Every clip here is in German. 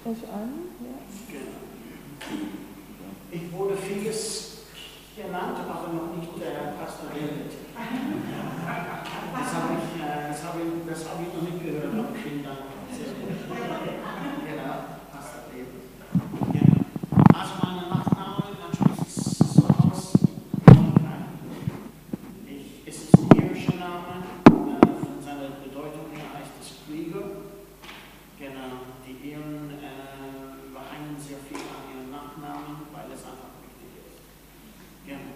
euch an. Ja. Ich wurde vieles genannt, aber noch nicht pastorendet. Das habe ich noch nicht gehört, aber vielen Dank. Genau, Pastor Leben. Genau. Also meine Nachname, natürlich ist es so aus. Es ist ein irischer Name, von seiner Bedeutung her heißt es Krieger. Genau, die Iren behängen sehr viel an ihren Nachnamen, weil es einfach wichtig ist. Genau.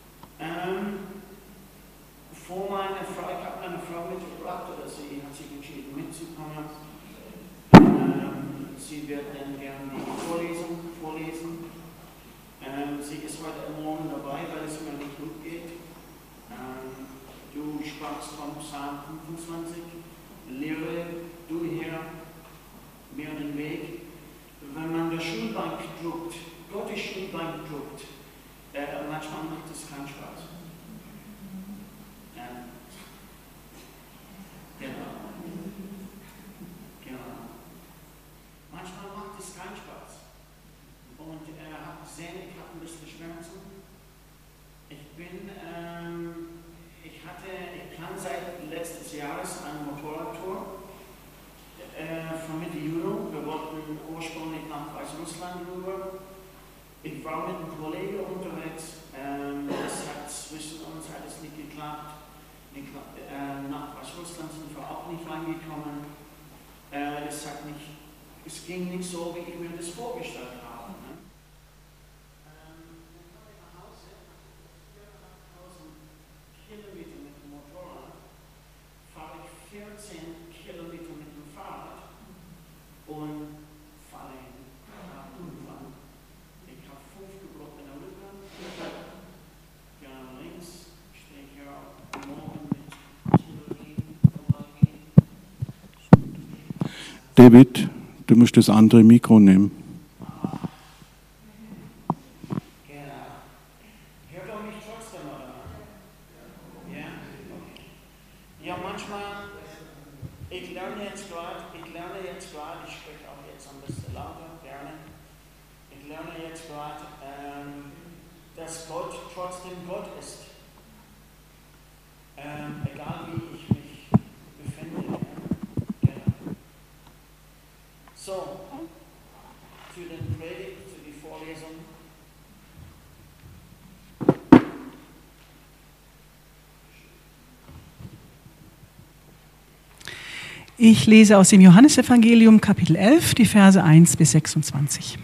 Vor meiner Frau, ich habe meine Frau mitgebracht, oder sie hat sich entschieden mitzukommen. Sie wird dann gerne die Vorlesung vorlesen. Sie ist heute Morgen dabei, weil es mir nicht gut geht. Du sprachst vom Psalm 25. Lehre du, Herr, mir den Weg. Wenn man das Schulbank druckt, Gottes Schulbank druckt, manchmal macht es keinen Spaß. Genau. Manchmal macht es keinen Spaß. Und ich habe ein bisschen Schmerzen. Ich plane seit letztes Jahres eine Motorradtour von Mitte Juni. Wir wollten ursprünglich nach Weißrussland rüber. Ich war mit einem Kollegen unterwegs. Zwischen uns hat es nicht geklappt. Nach Weißrussland sind wir auch nicht reingekommen. Es ging nicht so, wie ich mir das vorgestellt habe. Ne? Dann kam ich nach Hause, 4.500 Kilometer mit dem Motorrad, fahre ich 14 Kilometer mit dem Fahrrad und falle hin. Ich habe 5 gebrochene Rücken. Links stehe ich ja morgen mit Chirurgie. David, du musst das andere Mikro nehmen. Genau. Hört ihr mich trotzdem, oder? Ja? Okay. Ja, manchmal, ich lerne jetzt gerade, ich spreche auch jetzt ein bisschen lauter, gerne. Ich lerne jetzt gerade, dass Gott trotzdem Gott ist. Egal wie ich mich befinde. So, zu den Predigt, zu die Vorlesung. Ich lese aus dem Johannesevangelium Kapitel 11, die Verse 1 bis 26.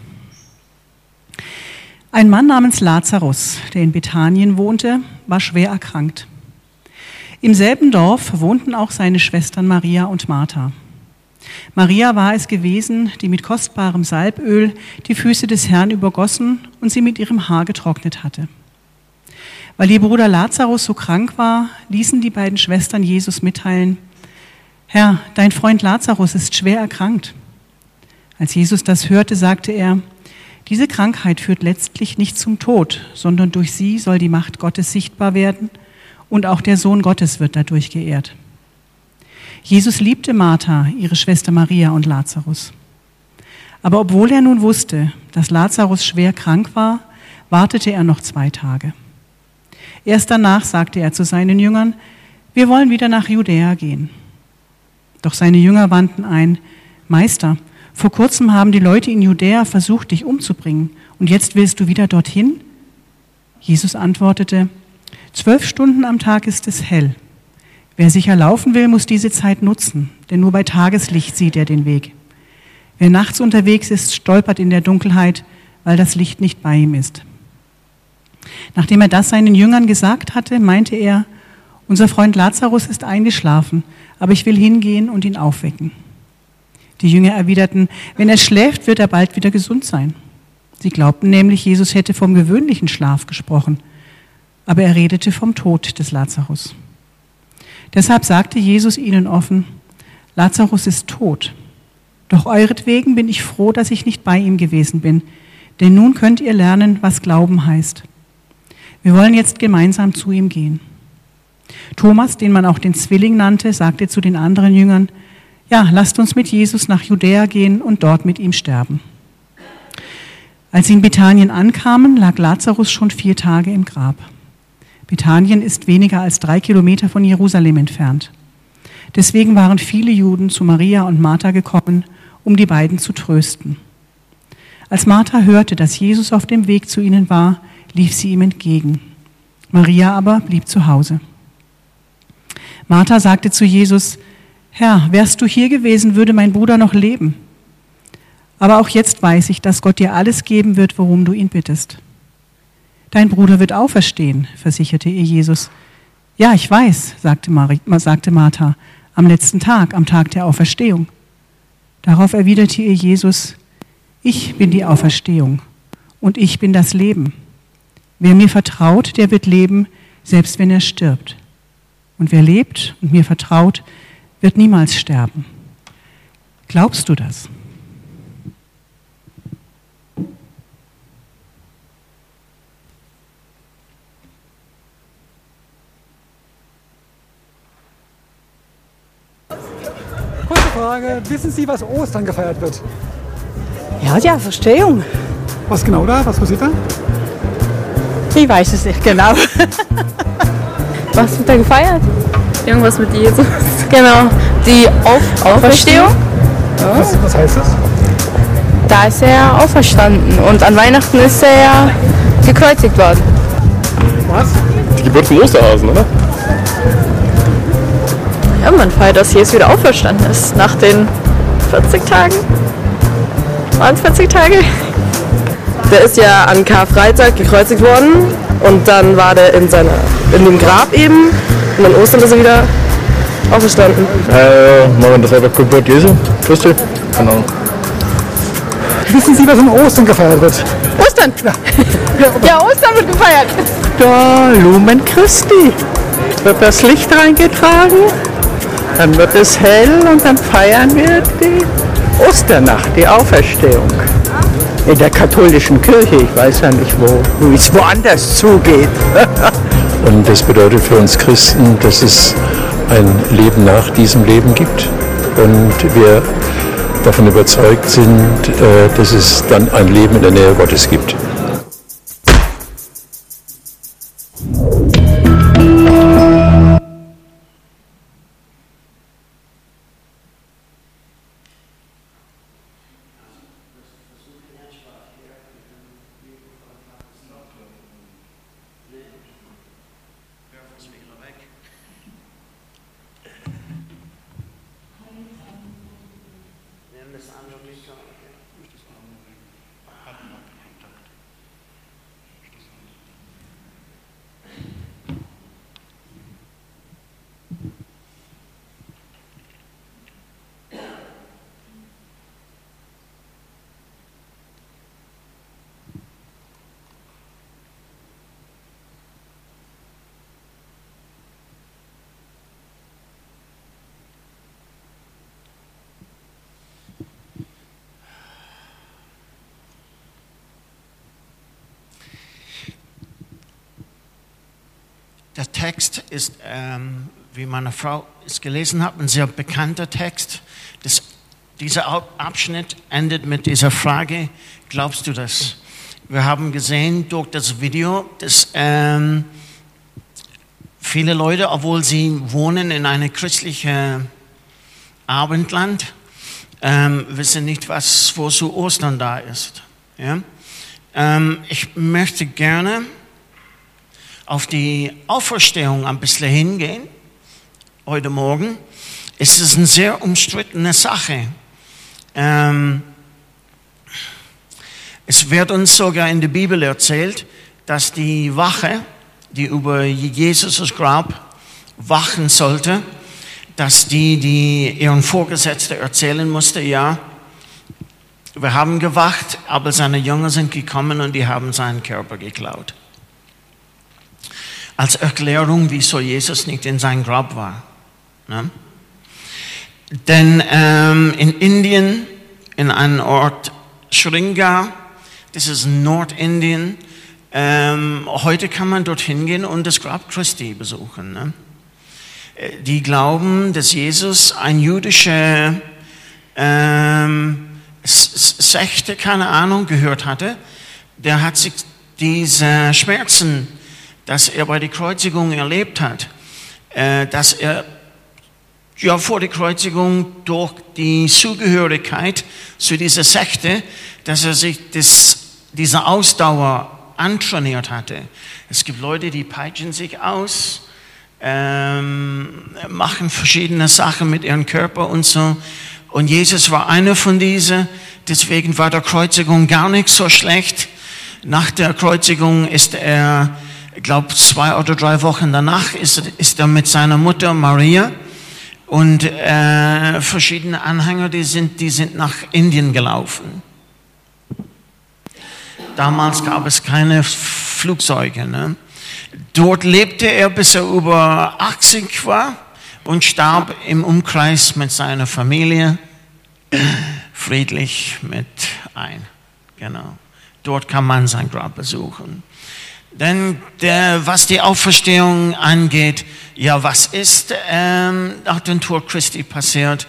Ein Mann namens Lazarus, der in Bethanien wohnte, war schwer erkrankt. Im selben Dorf wohnten auch seine Schwestern Maria und Martha. Maria war es gewesen, die mit kostbarem Salböl die Füße des Herrn übergossen und sie mit ihrem Haar getrocknet hatte. Weil ihr Bruder Lazarus so krank war, ließen die beiden Schwestern Jesus mitteilen: Herr, dein Freund Lazarus ist schwer erkrankt. Als Jesus das hörte, sagte er: Diese Krankheit führt letztlich nicht zum Tod, sondern durch sie soll die Macht Gottes sichtbar werden und auch der Sohn Gottes wird dadurch geehrt. Jesus liebte Martha, ihre Schwester Maria und Lazarus. Aber obwohl er nun wusste, dass Lazarus schwer krank war, wartete er noch 2 Tage. Erst danach sagte er zu seinen Jüngern: Wir wollen wieder nach Judäa gehen. Doch seine Jünger wandten ein: Meister, vor kurzem haben die Leute in Judäa versucht, dich umzubringen, und jetzt willst du wieder dorthin? Jesus antwortete: 12 Stunden am Tag ist es hell. Wer sicher laufen will, muss diese Zeit nutzen, denn nur bei Tageslicht sieht er den Weg. Wer nachts unterwegs ist, stolpert in der Dunkelheit, weil das Licht nicht bei ihm ist. Nachdem er das seinen Jüngern gesagt hatte, meinte er: Unser Freund Lazarus ist eingeschlafen, aber ich will hingehen und ihn aufwecken. Die Jünger erwiderten: Wenn er schläft, wird er bald wieder gesund sein. Sie glaubten nämlich, Jesus hätte vom gewöhnlichen Schlaf gesprochen, aber er redete vom Tod des Lazarus. Deshalb sagte Jesus ihnen offen: Lazarus ist tot. Doch euretwegen bin ich froh, dass ich nicht bei ihm gewesen bin, denn nun könnt ihr lernen, was Glauben heißt. Wir wollen jetzt gemeinsam zu ihm gehen. Thomas, den man auch den Zwilling nannte, sagte zu den anderen Jüngern: ja, lasst uns mit Jesus nach Judäa gehen und dort mit ihm sterben. Als sie in Bethanien ankamen, lag Lazarus schon 4 Tage im Grab. Bethanien ist weniger als 3 Kilometer von Jerusalem entfernt. Deswegen waren viele Juden zu Maria und Martha gekommen, um die beiden zu trösten. Als Martha hörte, dass Jesus auf dem Weg zu ihnen war, lief sie ihm entgegen. Maria aber blieb zu Hause. Martha sagte zu Jesus: Herr, wärst du hier gewesen, würde mein Bruder noch leben. Aber auch jetzt weiß ich, dass Gott dir alles geben wird, worum du ihn bittest. Dein Bruder wird auferstehen, versicherte ihr Jesus. Ja, ich weiß, sagte Martha, am letzten Tag, am Tag der Auferstehung. Darauf erwiderte ihr Jesus: Ich bin die Auferstehung und ich bin das Leben. Wer mir vertraut, der wird leben, selbst wenn er stirbt. Und wer lebt und mir vertraut, wird niemals sterben. Glaubst du das? Kurze Frage, wissen Sie, was Ostern gefeiert wird? Ja, die Auferstehung. Was genau da? Was passiert da? Ich weiß es nicht genau. Was wird da gefeiert? Irgendwas mit Jesus. Genau, die Auferstehung. Ja. Was heißt das? Da ist er auferstanden und an Weihnachten ist er ja gekreuzigt worden. Was? Die Geburt vom Osterhasen, oder? Ja, man feiert, dass Jesus wieder auferstanden ist nach den 40 Tagen. Waren es 40 Tage? Der ist ja an Karfreitag gekreuzigt worden und dann war der in dem Grab eben und an Ostern ist er wieder auferstanden. Machen das einfach Geburt Jesu Christi? Genau. Wissen Sie, was an Ostern gefeiert wird? Ostern? Ja, Ostern wird gefeiert. Da Lumen Christi. Wird das Licht reingetragen, dann wird es hell und dann feiern wir die Osternacht, die Auferstehung. In der katholischen Kirche, ich weiß ja nicht, wo es woanders zugeht. Und das bedeutet für uns Christen, dass es ein Leben nach diesem Leben gibt. Und wir davon überzeugt sind, dass es dann ein Leben in der Nähe Gottes gibt. Der Text ist, wie meine Frau es gelesen hat, ein sehr bekannter Text. Dieser Abschnitt endet mit dieser Frage: Glaubst du das? Wir haben gesehen durch das Video, dass viele Leute, obwohl sie wohnen in einem christlichen Abendland, wissen nicht, was wo zu Ostern da ist. Ja? Ich möchte gerne auf die Auferstehung ein bisschen hingehen, heute Morgen. Es ist eine sehr umstrittene Sache. Es wird uns sogar in der Bibel erzählt, dass die Wache, die über Jesus' Grab wachen sollte, dass die ihren Vorgesetzten erzählen musste: Ja, wir haben gewacht, aber seine Jünger sind gekommen und die haben seinen Körper geklaut. Als Erklärung, wieso Jesus nicht in sein Grab war. Ne? Denn in Indien, in einem Ort Srinagar, das ist Nordindien, heute kann man dorthin gehen und das Grab Christi besuchen. Ne? die glauben, dass Jesus ein jüdischer Sekte, keine Ahnung, gehört hatte. Der hat sich diese Schmerzen, dass er bei der Kreuzigung erlebt hat, dass er ja vor der Kreuzigung durch die Zugehörigkeit zu dieser Sekte, dass er sich diese Ausdauer antrainiert hatte. Es gibt Leute, die peitschen sich aus, machen verschiedene Sachen mit ihrem Körper und so. Und Jesus war einer von diesen. Deswegen war der Kreuzigung gar nicht so schlecht. Nach der Kreuzigung ist er, ich glaube 2 oder 3 Wochen danach, ist er mit seiner Mutter Maria und verschiedene Anhänger, die sind nach Indien gelaufen. Damals gab es keine Flugzeuge. Ne? Dort lebte er, bis er über 80 war und starb im Umkreis mit seiner Familie, friedlich mit ein. Genau. Dort kann man sein Grab besuchen. Denn was die Auferstehung angeht, ja, was ist nach dem Tod Christi passiert?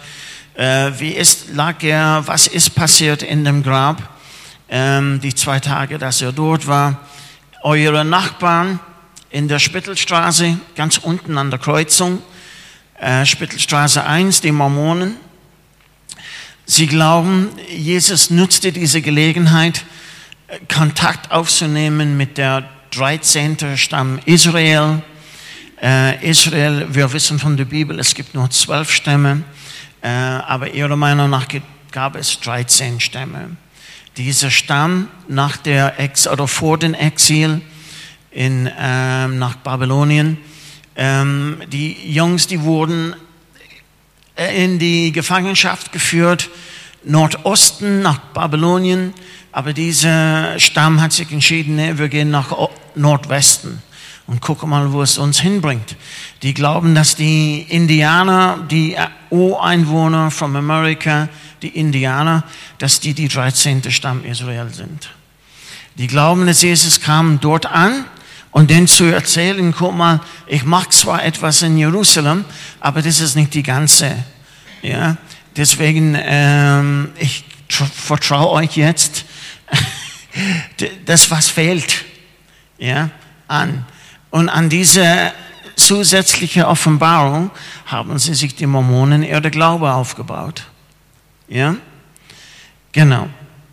Was ist passiert in dem Grab? Die 2 Tage, dass er dort war. Eure Nachbarn in der Spittelstraße, ganz unten an der Kreuzung, Spittelstraße 1, die Mormonen. Sie glauben, Jesus nutzte diese Gelegenheit, Kontakt aufzunehmen mit der 13. Stamm Israel. Israel, wir wissen von der Bibel, es gibt nur 12 Stämme, aber ihrer Meinung nach gab es 13 Stämme. Dieser Stamm vor dem Exil nach Babylonien, die Jungs, die wurden in die Gefangenschaft geführt, Nordosten nach Babylonien, aber dieser Stamm hat sich entschieden, nee, wir gehen nach Nordwesten und gucken mal, wo es uns hinbringt. Die glauben, dass die Indianer, die Ureinwohner von Amerika, die Indianer, dass die 13. Stamm Israel sind. Die glauben, dass Jesus kam dort an und denen zu erzählen, guck mal, ich mache zwar etwas in Jerusalem, aber das ist nicht die ganze. Ja? Deswegen, ich vertraue euch jetzt das, was fehlt, ja, an. Und an diese zusätzliche Offenbarung haben sie sich die Mormonen ihr Glaube aufgebaut. Ja? Genau.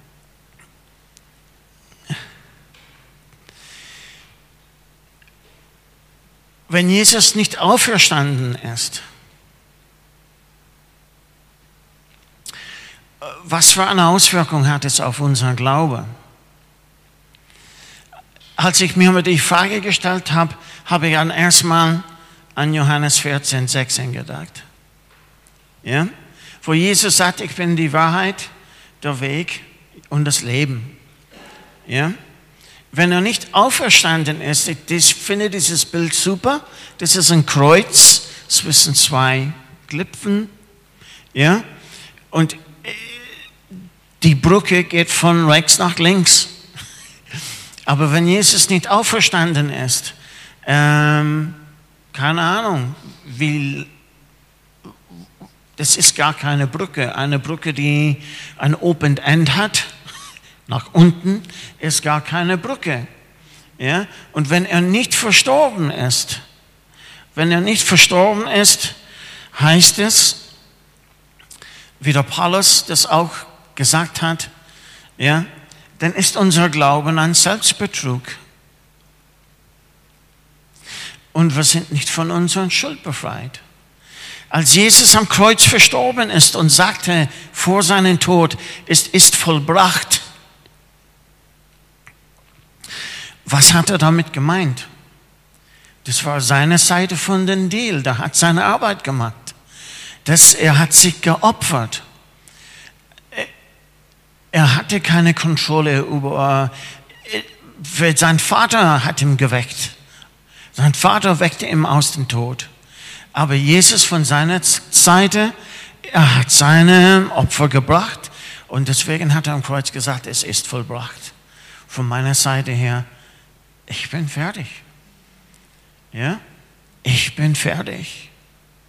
Wenn Jesus nicht auferstanden ist, was für eine Auswirkung hat es auf unseren Glauben? Als ich mir die Frage gestellt habe, habe ich erstmal an Johannes 14, 16 gedacht. Ja? Wo Jesus sagt, ich bin die Wahrheit, der Weg und das Leben. Ja? Wenn er nicht auferstanden ist, ich finde dieses Bild super, das ist ein Kreuz zwischen 2 Klippen. Ja? Und die Brücke geht von rechts nach links. Aber wenn Jesus nicht auferstanden ist, keine Ahnung, das ist gar keine Brücke. Eine Brücke, die ein Open End hat, nach unten, ist gar keine Brücke. Ja? Und wenn er nicht verstorben ist, heißt es, wie der Paulus das auch gesagt hat, ja, dann ist unser Glauben ein Selbstbetrug. Und wir sind nicht von unserer Schuld befreit. Als Jesus am Kreuz verstorben ist und sagte vor seinem Tod, es ist vollbracht, was hat er damit gemeint? Das war seine Seite von dem Deal, der hat seine Arbeit gemacht. Er hat sich geopfert. Er hatte keine Kontrolle über, sein Vater hat ihn geweckt. Sein Vater weckte ihn aus dem Tod. Aber Jesus von seiner Seite, er hat seine Opfer gebracht und deswegen hat er am Kreuz gesagt, es ist vollbracht. Von meiner Seite her, ich bin fertig. Ja? Ich bin fertig.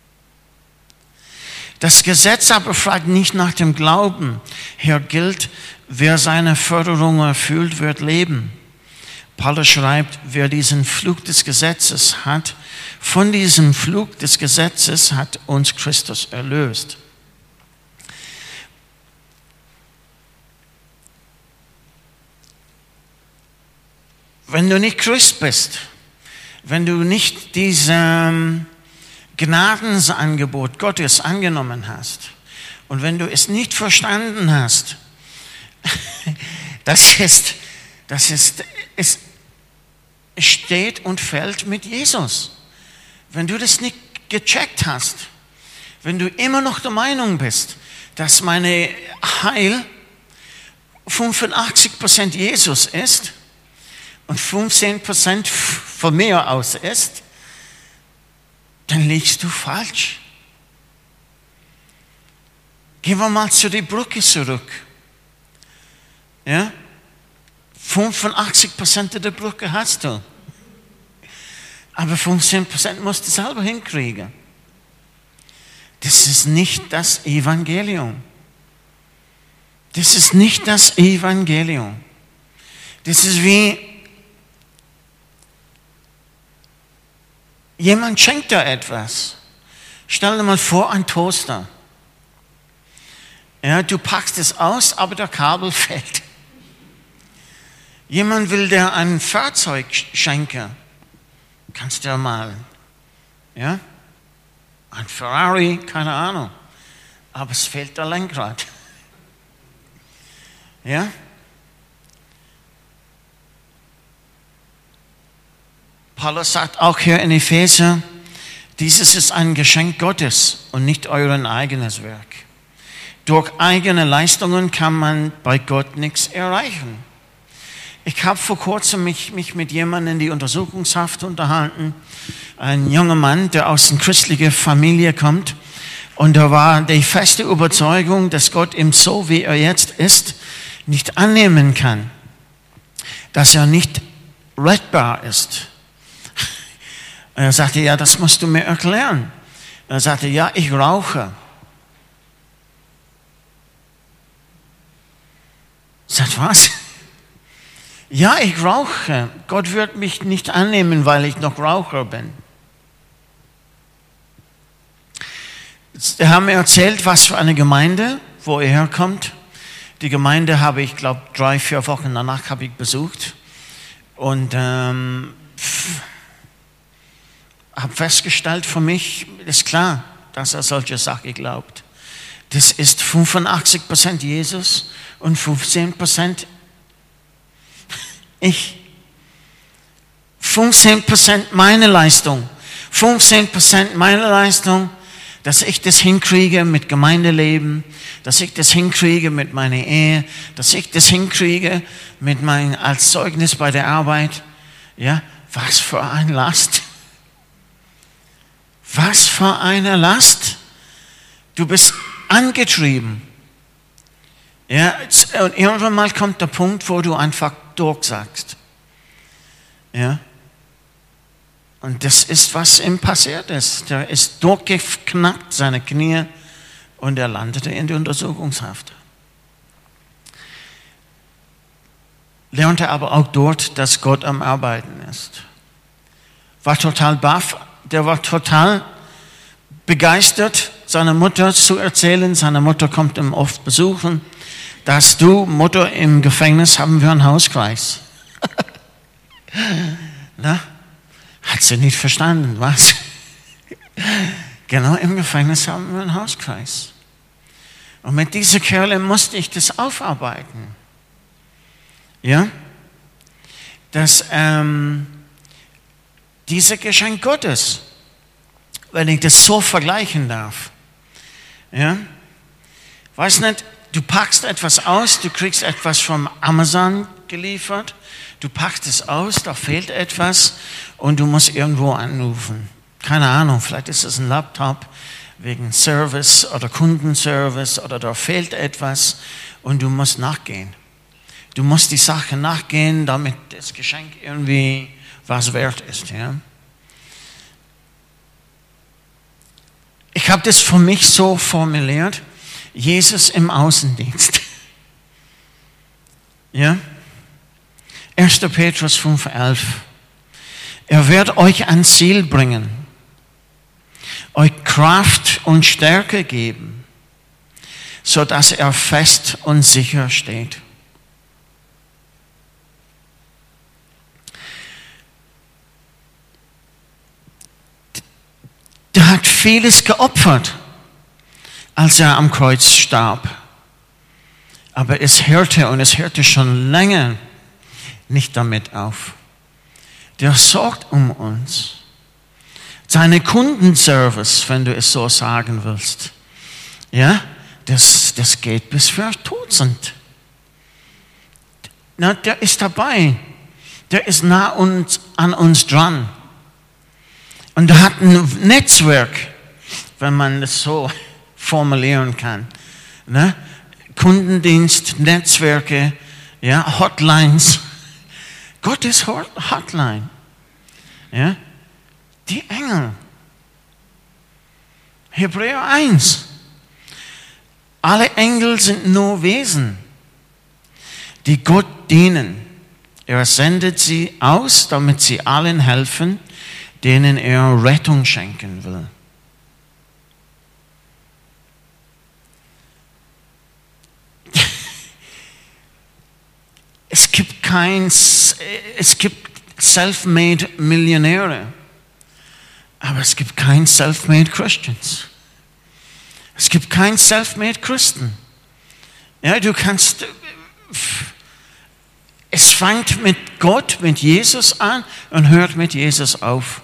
Das Gesetz aber fragt nicht nach dem Glauben. Hier gilt, wer seine Forderung erfüllt, wird leben. Paulus schreibt, wer diesen Fluch des Gesetzes hat, von diesem Fluch des Gesetzes hat uns Christus erlöst. Wenn du nicht Christ bist, wenn du nicht dieses Gnadensangebot Gottes angenommen hast und wenn du es nicht verstanden hast, es steht und fällt mit Jesus. Wenn du das nicht gecheckt hast, wenn du immer noch der Meinung bist, dass meine Heil 85% Jesus ist und 15% von mir aus ist, dann liegst du falsch. Gehen wir mal zu der Brücke zurück. Ja? 85% der Brücke hast du. Aber 15% musst du selber hinkriegen. Das ist nicht das Evangelium. Das ist nicht das Evangelium. Das ist wie, jemand schenkt dir etwas. Stell dir mal vor, ein Toaster. Ja, du packst es aus, aber der Kabel fällt. Jemand will dir ein Fahrzeug schenken. Kannst du mal, ja, ein Ferrari, keine Ahnung, aber es fehlt der Lenkrad. Ja? Paulus sagt auch hier in Epheser, dieses ist ein Geschenk Gottes und nicht euer eigenes Werk. Durch eigene Leistungen kann man bei Gott nichts erreichen. Ich habe vor kurzem mich mit jemandem in die Untersuchungshaft unterhalten. Ein junger Mann, der aus einer christlichen Familie kommt. Und da war die feste Überzeugung, dass Gott ihm so, wie er jetzt ist, nicht annehmen kann. Dass er nicht rettbar ist. Und er sagte, ja, das musst du mir erklären. Er sagte, ja, ich rauche. Sagt, was? Ja, ich rauche. Gott wird mich nicht annehmen, weil ich noch Raucher bin. Sie haben mir erzählt, was für eine Gemeinde, wo er herkommt. Die Gemeinde habe ich, glaube 3-4 Wochen danach habe ich besucht. Und habe festgestellt für mich, ist klar, dass er solche Sachen glaubt. Das ist 85% Jesus und 15% ich. 15% meine Leistung. 15% meine Leistung, dass ich das hinkriege mit Gemeindeleben, dass ich das hinkriege mit meiner Ehe, dass ich das hinkriege mit als Zeugnis bei der Arbeit. Ja, was für eine Last. Was für eine Last. Du bist angetrieben. Ja, und irgendwann mal kommt der Punkt, wo du einfach durchsagst. Ja. Und das ist, was ihm passiert ist. Der ist durchgeknackt, seine Knie, und er landete in der Untersuchungshaft. Lernte aber auch dort, dass Gott am Arbeiten ist. War total baff, der war total begeistert, seiner Mutter zu erzählen. Seine Mutter kommt ihn oft besuchen. Dass du, Mutter, im Gefängnis haben wir einen Hauskreis. Na? Hat sie nicht verstanden, was? Genau, im Gefängnis haben wir einen Hauskreis. Und mit dieser Kerle musste ich das aufarbeiten. Ja? Dass dieser Geschenk Gottes, wenn ich das so vergleichen darf, ja? Weiß nicht, du packst etwas aus, du kriegst etwas vom Amazon geliefert, du packst es aus, da fehlt etwas und du musst irgendwo anrufen. Keine Ahnung, vielleicht ist es ein Laptop wegen Service oder Kundenservice oder da fehlt etwas und du musst nachgehen. Du musst die Sache nachgehen, damit das Geschenk irgendwie was wert ist. Ja? Ich habe das für mich so formuliert, Jesus im Außendienst. Ja? 1. Petrus 5,11. Er wird euch ans Ziel bringen, euch Kraft und Stärke geben, sodass er fest und sicher steht. Der hat vieles geopfert, als er am Kreuz starb. Aber es hörte schon länger nicht damit auf. Der sorgt um uns. Seine Kundenservice, wenn du es so sagen willst, ja, das geht bis wir tot sind. Na, der ist dabei. Der ist nah an uns dran. Und er hat ein Netzwerk, wenn man das so formulieren kann. Ne? Kundendienst, Netzwerke, ja, Hotlines. Gottes Hotline. Ja? Die Engel. Hebräer 1. Alle Engel sind nur Wesen, die Gott dienen. Er sendet sie aus, damit sie allen helfen, denen er Rettung schenken will. Es gibt self-made Millionäre, aber es gibt kein self-made Christians. Es gibt kein self-made Christen. Ja, es fängt mit Gott, mit Jesus an und hört mit Jesus auf.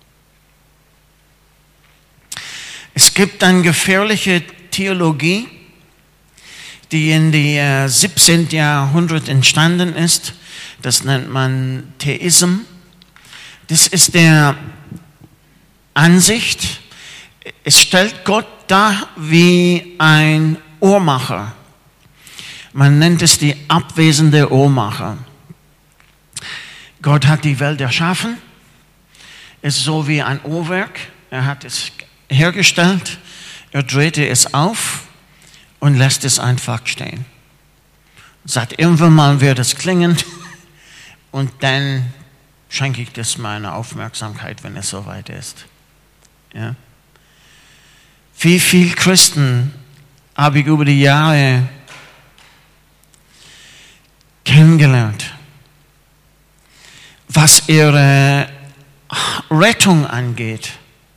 Es gibt eine gefährliche Theologie, die in den 17. Jahrhundert entstanden ist. Das nennt man Theism. Das ist der Ansicht, es stellt Gott dar wie ein Uhrmacher. Man nennt es die abwesende Uhrmacher. Gott hat die Welt erschaffen. Es ist so wie ein Uhrwerk. Er hat es hergestellt. Er drehte es auf und lässt es einfach stehen. Sagt, irgendwann mal wird es klingen und dann schenke ich das meine Aufmerksamkeit, wenn es soweit ist. Ja? Wie viele Christen habe ich über die Jahre kennengelernt, was ihre Rettung angeht.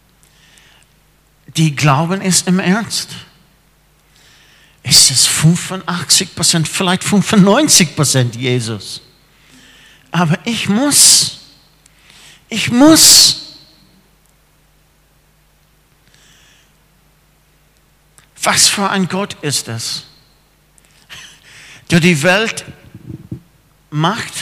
Die glauben es im Ernst. Es ist 85%, vielleicht 95% Jesus. Aber ich muss. Was für ein Gott ist es, der die Welt macht,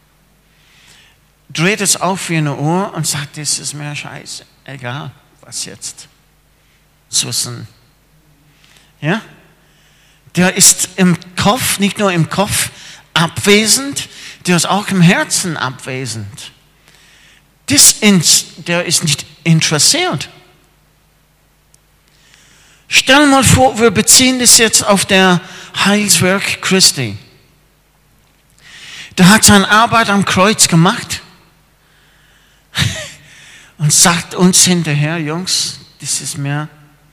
dreht es auf wie eine Uhr und sagt, es ist mir scheiße, egal, was jetzt. Zwischen. Ja? Der ist im Kopf, nicht nur im Kopf abwesend, der ist auch im Herzen abwesend. Der ist nicht interessiert. Stell mal vor, wir beziehen das jetzt auf der Heilswerk Christi. Der hat seine Arbeit am Kreuz gemacht und sagt uns hinterher, Jungs, das ist mir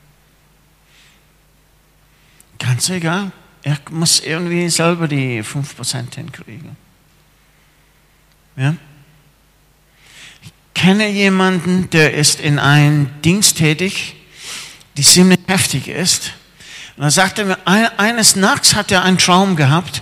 ganz egal. Er muss irgendwie selber die 5% hinkriegen. Ja? Ich kenne jemanden, der ist in einem Dienst tätig, die ziemlich heftig ist. Und er sagte mir, eines Nachts hat er einen Traum gehabt.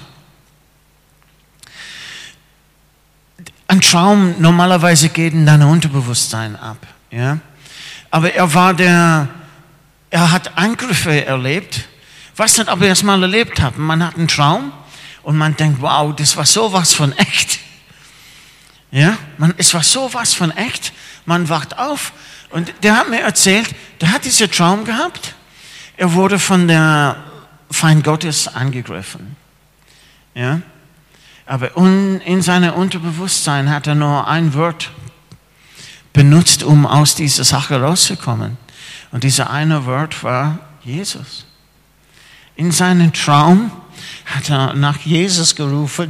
Ein Traum normalerweise geht in dein Unterbewusstsein ab. Ja? Aber er hat Angriffe erlebt. Ich weiß nicht, ob ihr das mal erlebt habt. Man hat einen Traum und man denkt, wow, das war sowas von echt. Ja? Es war sowas von echt. Man wacht auf und der hat mir erzählt, der hat diesen Traum gehabt. Er wurde von der Feind Gottes angegriffen. Ja? Aber in seinem Unterbewusstsein hat er nur ein Wort benutzt, um aus dieser Sache rauszukommen. Und dieser eine Wort war Jesus. In seinem Traum hat er nach Jesus gerufen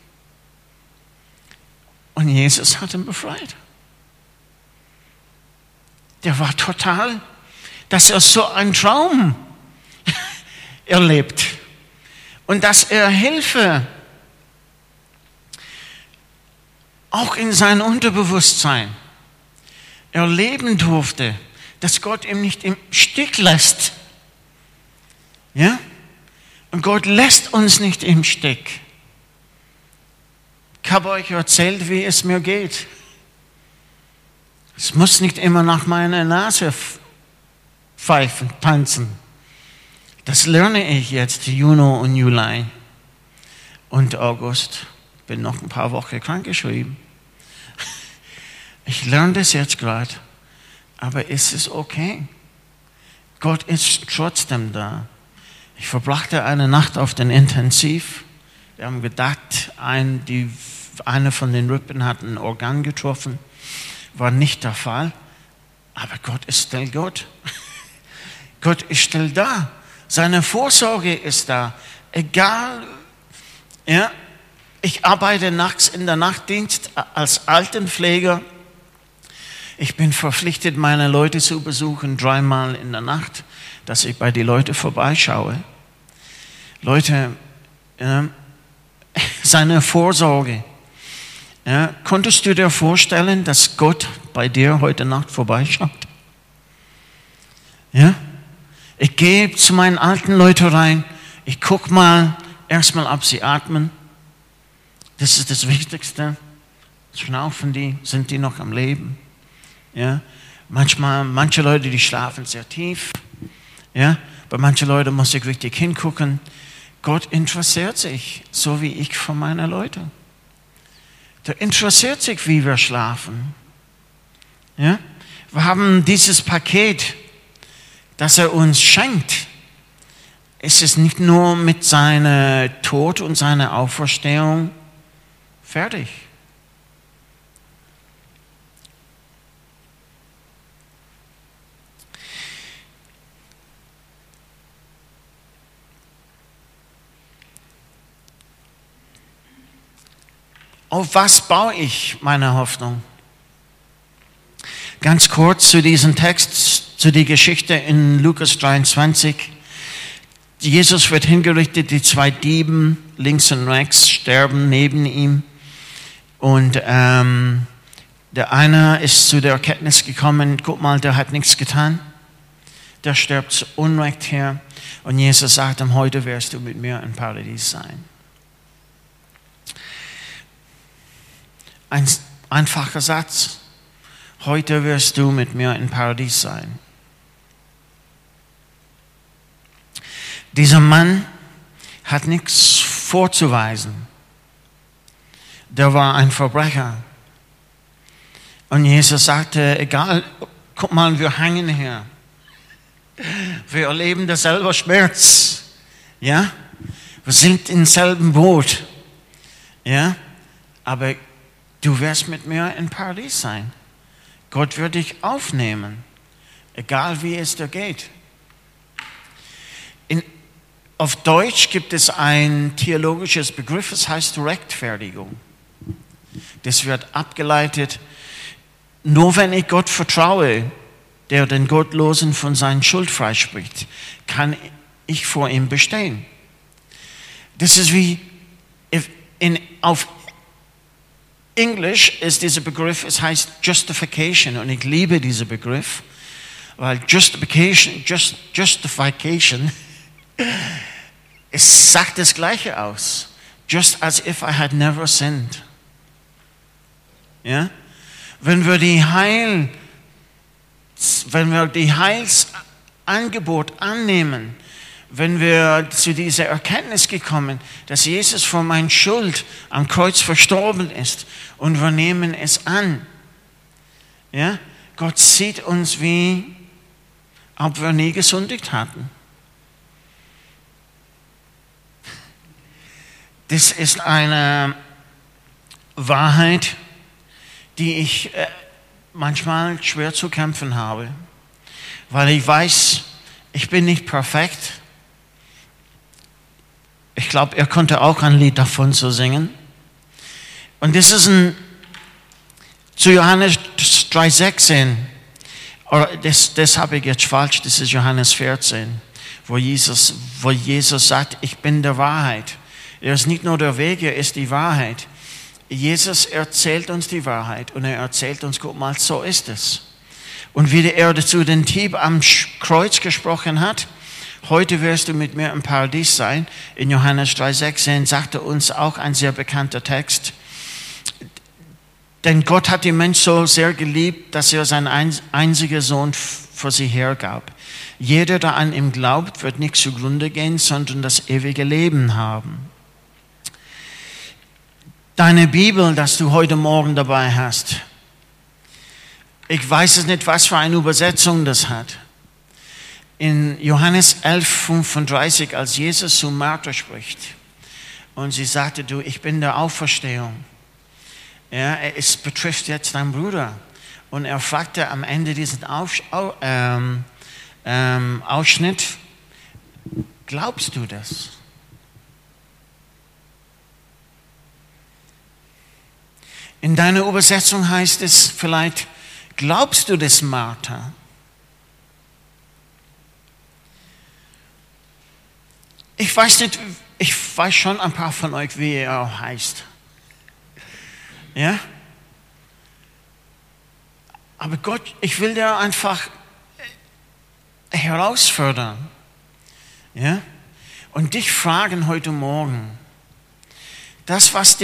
und Jesus hat ihn befreit. Der war total, dass er so einen Traum erlebt und dass er Hilfe auch in seinem Unterbewusstsein erleben durfte, dass Gott ihn nicht im Stich lässt. Ja? Und Gott lässt uns nicht im Stich. Ich habe euch erzählt, wie es mir geht. Es muss nicht immer nach meiner Nase pfeifen, tanzen. Das lerne ich jetzt, Juni und Juli und August. Bin noch ein paar Wochen krankgeschrieben. Ich lerne das jetzt gerade. Aber es ist okay. Gott ist trotzdem da. Ich verbrachte eine Nacht auf den Intensiv. Wir haben gedacht, eine von den Rippen hat ein Organ getroffen. War nicht der Fall. Aber Gott ist still Gott. Gott ist still da. Seine Vorsorge ist da. Egal, ja, ich arbeite nachts in der Nachtdienst als Altenpfleger. Ich bin verpflichtet, meine Leute zu besuchen, 3-mal in der Nacht, dass ich bei den Leuten vorbeischaue. Leute, seine Vorsorge. Ja, konntest du dir vorstellen, dass Gott bei dir heute Nacht vorbeischaut? Ja? Ich gehe zu meinen alten Leuten rein, ich gucke mal erstmal, ob sie atmen. Das ist das Wichtigste. Schnaufen die, sind die noch am Leben? Ja? Manche Leute, die schlafen sehr tief. Ja? Bei manchen Leuten muss ich richtig hingucken. Gott interessiert sich, so wie ich für meine Leute. Der interessiert sich, wie wir schlafen. Ja? Wir haben dieses Paket, das er uns schenkt. Es ist nicht nur mit seinem Tod und seiner Auferstehung fertig. Auf was baue ich meine Hoffnung? Ganz kurz zu diesem Text, zu der Geschichte in Lukas 23. Jesus wird hingerichtet, die 2 Dieben links und rechts sterben neben ihm. Und der eine ist zu der Erkenntnis gekommen, guck mal, der hat nichts getan. Der stirbt zu Unrecht her. Und Jesus sagt ihm, heute wirst du mit mir im Paradies sein. Ein einfacher Satz. Heute wirst du mit mir im Paradies sein. Dieser Mann hat nichts vorzuweisen. Der war ein Verbrecher. Und Jesus sagte, egal, guck mal, wir hängen hier. Wir erleben derselbe Schmerz. Ja? Wir sind im selben Boot. Ja? Aber du wirst mit mir im Paradies sein. Gott wird dich aufnehmen, egal wie es dir geht. Auf Deutsch gibt es ein theologisches Begriff, das heißt Rechtfertigung. Das wird abgeleitet, nur wenn ich Gott vertraue, der den Gottlosen von seiner Schuld freispricht, kann ich vor ihm bestehen. Das ist wie, auf Englisch ist dieser Begriff, es heißt Justification, und ich liebe diesen Begriff, weil Justification, es sagt das Gleiche aus. Just as if I had never sinned. Ja? Wenn wir die Heilsangebot annehmen, wenn wir zu dieser Erkenntnis gekommen, dass Jesus für meine Schuld am Kreuz verstorben ist und wir nehmen es an. Ja? Gott sieht uns wie, ob wir nie gesündigt hatten. Das ist eine Wahrheit, die ich manchmal schwer zu kämpfen habe, weil ich weiß, ich bin nicht perfekt. Ich glaube, er konnte auch ein Lied davon so singen. Und das ist zu Johannes 3,16. Das habe ich jetzt falsch, das ist Johannes 14, wo Jesus sagt, ich bin der Wahrheit. Er ist nicht nur der Weg, er ist die Wahrheit. Jesus erzählt uns die Wahrheit und er erzählt uns, guck mal, so ist es. Und wie er zu den Dieb am Kreuz gesprochen hat, heute wirst du mit mir im Paradies sein, in Johannes 3,16 sagte uns auch ein sehr bekannter Text. Denn Gott hat den Mensch so sehr geliebt, dass er seinen einzigen Sohn für sie hergab. Jeder, der an ihm glaubt, wird nicht zugrunde gehen, sondern das ewige Leben haben. Deine Bibel, das du heute Morgen dabei hast, ich weiß es nicht, was für eine Übersetzung das hat. In Johannes 11,35, als Jesus zu Martha spricht und sie sagte, du, ich bin der Auferstehung. Ja, es betrifft jetzt deinen Bruder. Und er fragte am Ende diesen Ausschnitt, glaubst du das? In deiner Übersetzung heißt es vielleicht, glaubst du das, Martha? Ich weiß schon ein paar von euch, wie er auch heißt. Ja? Aber Gott, ich will dir einfach herausfordern. Ja? Und dich fragen heute Morgen, was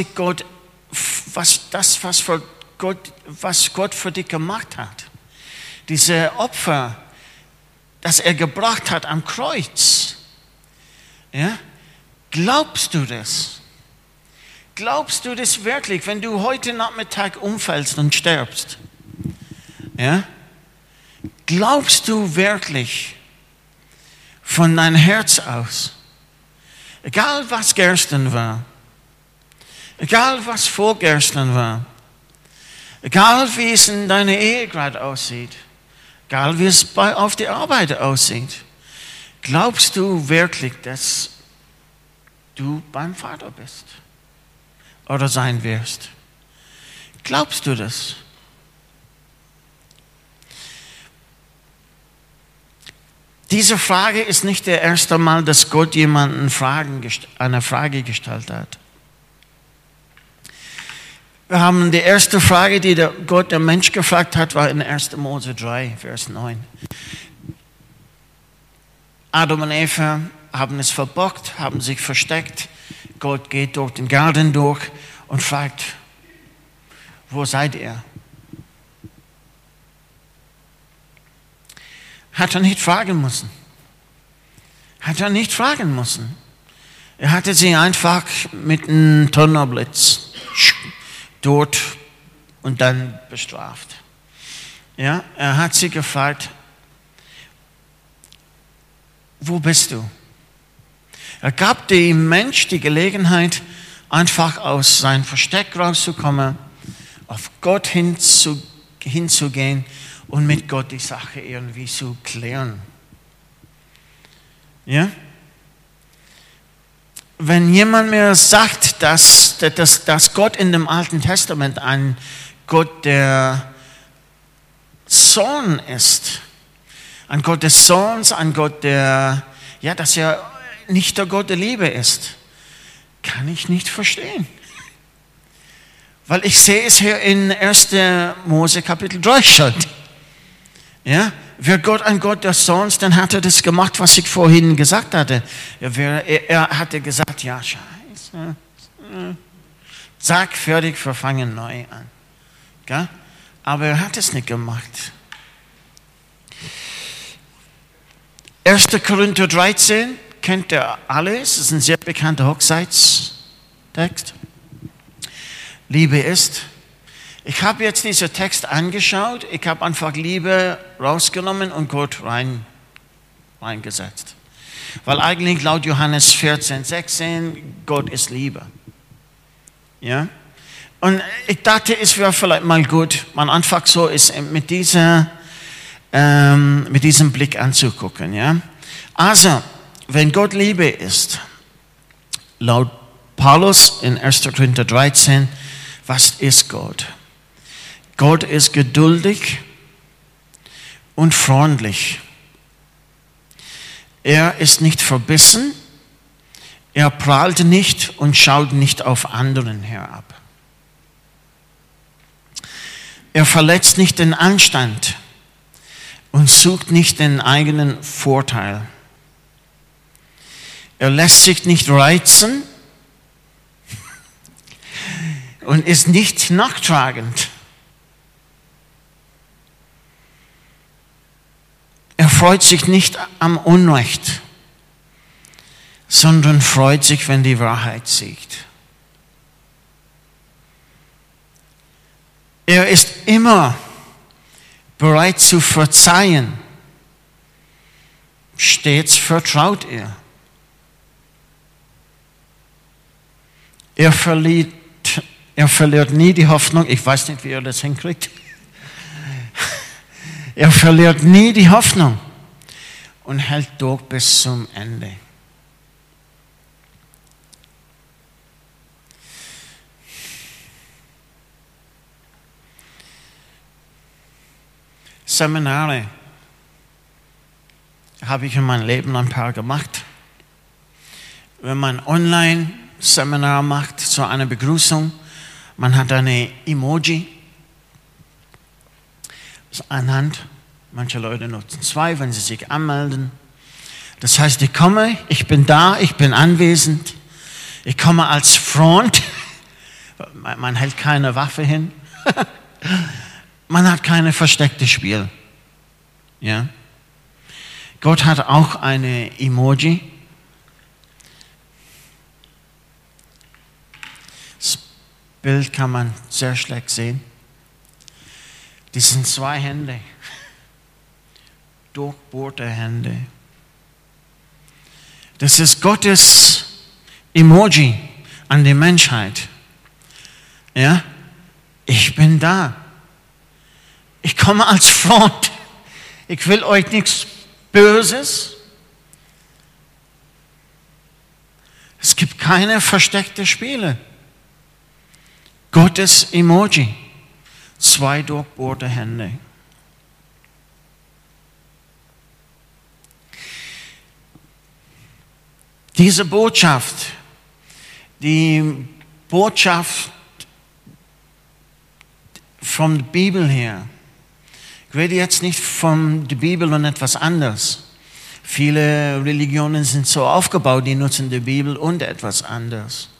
Gott für dich gemacht hat. Diese Opfer, das er gebracht hat am Kreuz. Ja? Glaubst du das? Glaubst du das wirklich, wenn du heute Nachmittag umfällst und stirbst? Ja? Glaubst du wirklich von deinem Herz aus, egal was gestern war, egal was vorgestern war, egal wie es in deiner Ehe gerade aussieht, egal wie es auf der Arbeit aussieht, glaubst du wirklich, dass du beim Vater bist oder sein wirst? Glaubst du das? Diese Frage ist nicht das erste Mal, dass Gott jemanden eine Frage gestellt hat. Wir haben die erste Frage, die Gott der Mensch gefragt hat, war in 1. Mose 3, Vers 9. Adam und Eva haben es verbockt, haben sich versteckt. Gott geht durch den Garten durch und fragt, wo seid ihr? Hat er nicht fragen müssen. Er hatte sie einfach mit einem Donnerblitz dort und dann bestraft. Ja, er hat sie gefragt, wo bist du? Er gab dem Mensch die Gelegenheit, einfach aus seinem Versteck rauszukommen, auf Gott hinzugehen und mit Gott die Sache irgendwie zu klären. Ja? Wenn jemand mir sagt, dass Gott in dem Alten Testament ein Gott der Sohn ist, ein Gott des Sohns, ein Gott dass er nicht der Gott der Liebe ist, kann ich nicht verstehen. Weil ich sehe es hier in 1. Mose Kapitel 3 schon. Ja? Wäre Gott ein Gott des Sohns, dann hat er das gemacht, was ich vorhin gesagt hatte. Er hatte gesagt, ja, scheiße. Zack, fertig, wir fangen neu an. Ja? Aber er hat es nicht gemacht. 1. Korinther 13 kennt ihr alle, es ist ein sehr bekannter Hochzeitstext. Liebe ist. Ich habe jetzt diesen Text angeschaut, ich habe einfach Liebe rausgenommen und Gott reingesetzt. Weil eigentlich laut Johannes 14,16, Gott ist Liebe. Ja? Und ich dachte, es wäre vielleicht mal gut, man einfach so ist mit dieser mit diesem Blick anzugucken. Ja? Also, wenn Gott Liebe ist, laut Paulus in 1. Korinther 13, was ist Gott? Gott ist geduldig und freundlich. Er ist nicht verbissen, er prahlt nicht und schaut nicht auf anderen herab. Er verletzt nicht den Anstand und sucht nicht den eigenen Vorteil. Er lässt sich nicht reizen und ist nicht nachtragend. Er freut sich nicht am Unrecht, sondern freut sich, wenn die Wahrheit siegt. Er ist immer bereit zu verzeihen. Stets vertraut er. Er verliert nie die Hoffnung. Ich weiß nicht, wie er das hinkriegt. Er verliert nie die Hoffnung und hält durch bis zum Ende. Seminare habe ich in meinem Leben ein paar gemacht. Wenn man Online-Seminar macht zu einer Begrüßung, man hat eine Emoji anhand. Manche Leute nutzen 2, wenn sie sich anmelden. Das heißt, ich komme, ich bin da, ich bin anwesend. Ich komme als Freund. Man hält keine Waffe hin. Man hat keine versteckte Spiel. Ja? Gott hat auch eine Emoji. Das Bild kann man sehr schlecht sehen. Die sind 2 Hände. Durchbohrte Hände. Das ist Gottes Emoji an die Menschheit. Ja? Ich bin da. Ich komme als Freund. Ich will euch nichts Böses. Es gibt keine versteckten Spiele. Gottes Emoji. 2 durchbohrte Hände. Diese Botschaft, die Botschaft von der Bibel her, ich rede jetzt nicht von der Bibel und etwas anderes. Viele Religionen sind so aufgebaut, die nutzen die Bibel und etwas anderes.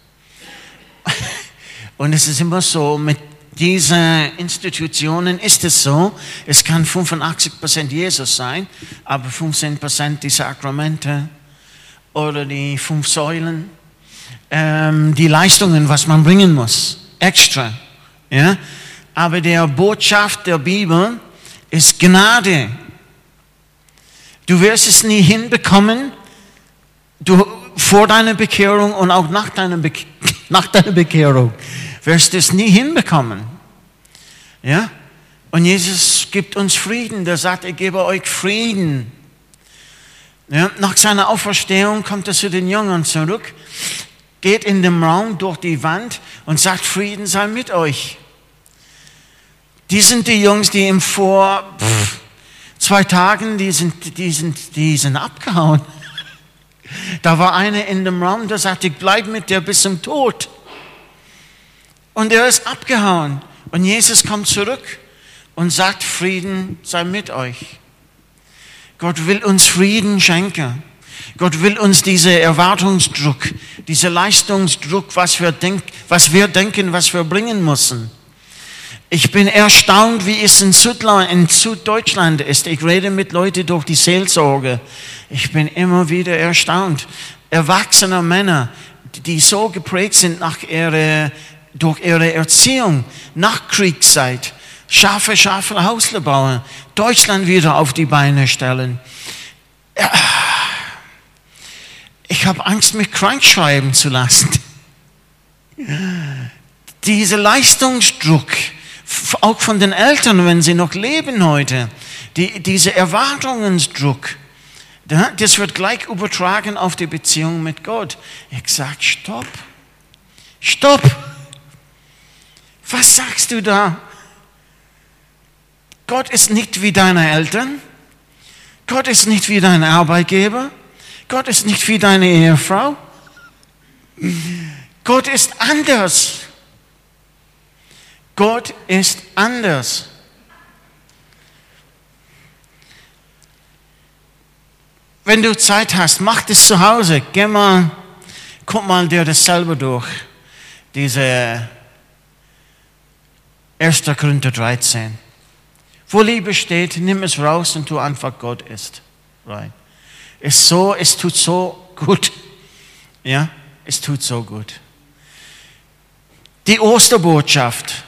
Und es ist immer so, mit diesen Institutionen ist es so, es kann 85% Jesus sein, aber 15% die Sakramente oder die 5 Säulen, die Leistungen, was man bringen muss, extra. Ja? Aber die Botschaft der Bibel ist Gnade. Du wirst es nie hinbekommen, vor deiner Bekehrung und auch nach deiner Bekehrung wirst du es nie hinbekommen. Ja? Und Jesus gibt uns Frieden. Der sagt, ich gebe euch Frieden. Ja? Nach seiner Auferstehung kommt er zu den Jüngern zurück, geht in den Raum durch die Wand und sagt, Frieden sei mit euch. Die sind die Jungs, die ihm vor 2 Tagen, die sind abgehauen. Da war einer in dem Raum, der sagte, ich bleibe mit dir bis zum Tod. Und er ist abgehauen. Und Jesus kommt zurück und sagt, Frieden sei mit euch. Gott will uns Frieden schenken. Gott will uns diesen Erwartungsdruck, diesen Leistungsdruck, was wir denken, was wir bringen müssen. Ich bin erstaunt, wie es in Süddeutschland ist. Ich rede mit Leuten durch die Seelsorge. Ich bin immer wieder erstaunt. Erwachsene Männer, die so geprägt sind durch ihre Erziehung, Nachkriegszeit, scharfe Häusle bauen, Deutschland wieder auf die Beine stellen. Ich habe Angst, mich krank schreiben zu lassen. Dieser Leistungsdruck, auch von den Eltern, wenn sie noch leben heute. Dieser Erwartungsdruck, das wird gleich übertragen auf die Beziehung mit Gott. Ich sage, stopp. Stopp. Was sagst du da? Gott ist nicht wie deine Eltern. Gott ist nicht wie dein Arbeitgeber. Gott ist nicht wie deine Ehefrau. Gott ist anders. Gott ist anders. Wenn du Zeit hast, mach das zu Hause. Guck mal dir das selber durch. Diese 1. Korinther 13. Wo Liebe steht, nimm es raus und tu einfach Gott ist. Right. Es tut so gut. Ja, es tut so gut. Die Osterbotschaft.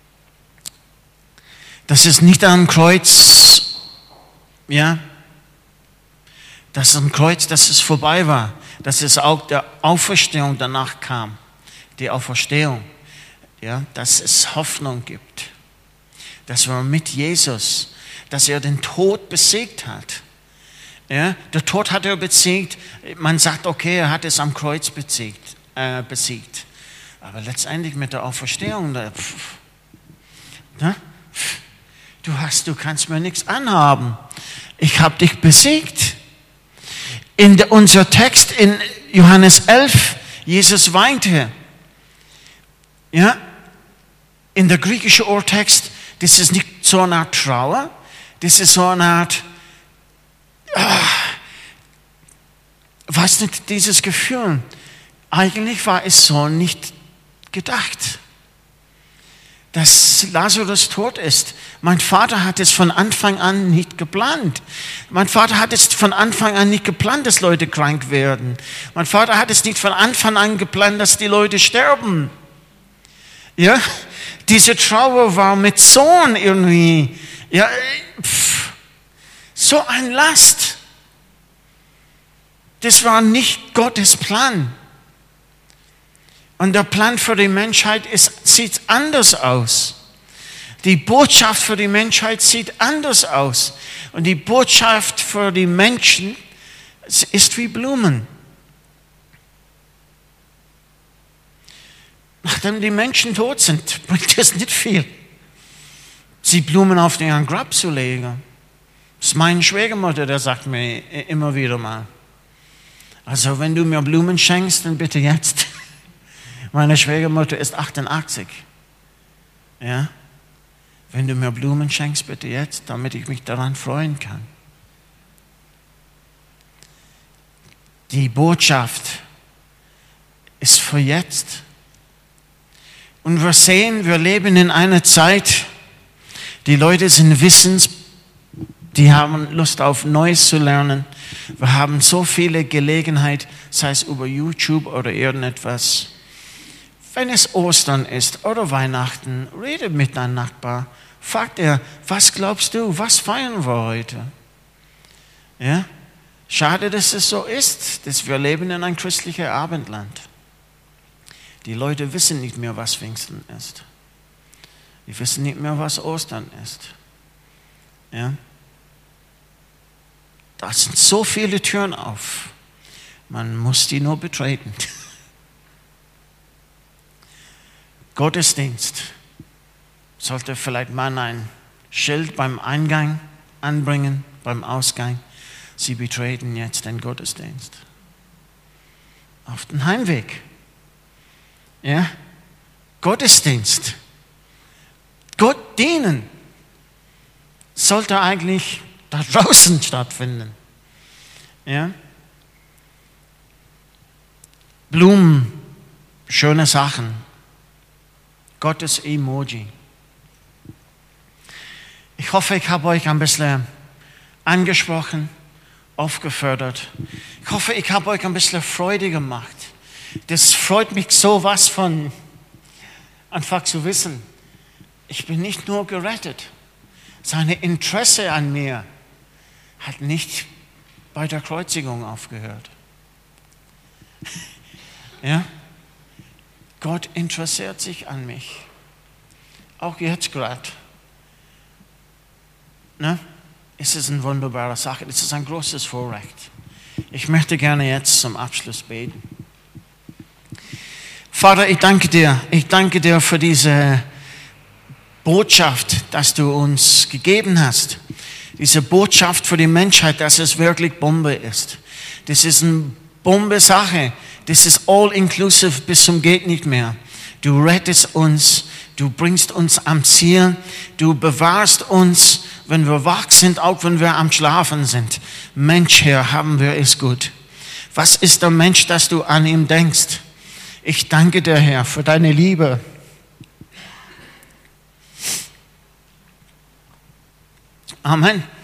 Das ist nicht am Kreuz, ja. Das ist ein Kreuz, dass es vorbei war. Dass es auch der Auferstehung danach kam. Die Auferstehung. Ja, dass es Hoffnung gibt. Dass wir mit Jesus, dass er den Tod besiegt hat. Ja, der Tod hat er besiegt. Man sagt, okay, er hat es am Kreuz besiegt. Aber letztendlich mit der Auferstehung, du kannst mir nichts anhaben. Ich habe dich besiegt. Unser Text in Johannes 11, Jesus weinte. Ja, in der griechischen Urtext, das ist nicht so eine Art Trauer, das ist so eine Art, weiß nicht, dieses Gefühl. Eigentlich war es so nicht gedacht, dass Lazarus tot ist. Mein Vater hat es von Anfang an nicht geplant. Mein Vater hat es von Anfang an nicht geplant, dass Leute krank werden. Mein Vater hat es nicht von Anfang an geplant, dass die Leute sterben. Ja, diese Trauer war mit Sohn irgendwie, ja, so ein Last. Das war nicht Gottes Plan. Und der Plan für die Menschheit sieht anders aus. Die Botschaft für die Menschheit sieht anders aus. Und die Botschaft für die Menschen ist wie Blumen. Nachdem die Menschen tot sind, bringt es nicht viel, sie Blumen auf ihren Grab zu legen. Das ist meine Schwiegermutter, der sagt mir immer wieder mal. Also wenn du mir Blumen schenkst, dann bitte jetzt. Meine Schwiegermutter ist 88. Ja? Wenn du mir Blumen schenkst, bitte jetzt, damit ich mich daran freuen kann. Die Botschaft ist für jetzt. Und wir sehen, wir leben in einer Zeit, die Leute sind wissens, die haben Lust auf Neues zu lernen. Wir haben so viele Gelegenheit, sei es über YouTube oder irgendetwas. Wenn es Ostern ist oder Weihnachten, rede mit deinem Nachbar. Fragt er, was glaubst du, was feiern wir heute? Ja? Schade, dass es so ist, dass wir leben in ein christliches Abendland. Die Leute wissen nicht mehr, was Pfingsten ist. Die wissen nicht mehr, was Ostern ist. Ja? Da sind so viele Türen auf. Man muss die nur betreten. Gottesdienst. Sollte vielleicht man ein Schild beim Eingang anbringen, beim Ausgang. Sie betreten jetzt den Gottesdienst. Auf den Heimweg. Ja? Gottesdienst. Gott dienen. Sollte eigentlich da draußen stattfinden. Ja? Blumen, schöne Sachen. Gottes Emoji. Ich hoffe, ich habe euch ein bisschen angesprochen, aufgefördert. Ich hoffe, ich habe euch ein bisschen Freude gemacht. Das freut mich so was von, einfach zu wissen, ich bin nicht nur gerettet. Sein Interesse an mir hat nicht bei der Kreuzigung aufgehört. Ja? Gott interessiert sich an mich. Auch jetzt gerade. Ne? Es ist eine wunderbare Sache. Es ist ein großes Vorrecht. Ich möchte gerne jetzt zum Abschluss beten. Vater, ich danke dir. Ich danke dir für diese Botschaft, dass du uns gegeben hast. Diese Botschaft für die Menschheit, dass es wirklich Bombe ist. Das ist eine Bombe-Sache. Das ist all-inclusive bis zum geht nicht mehr. Du rettest uns. Du bringst uns am Ziel. Du bewahrst uns, wenn wir wach sind, auch wenn wir am Schlafen sind. Mensch, Herr, haben wir es gut. Was ist der Mensch, dass du an ihm denkst? Ich danke dir, Herr, für deine Liebe. Amen.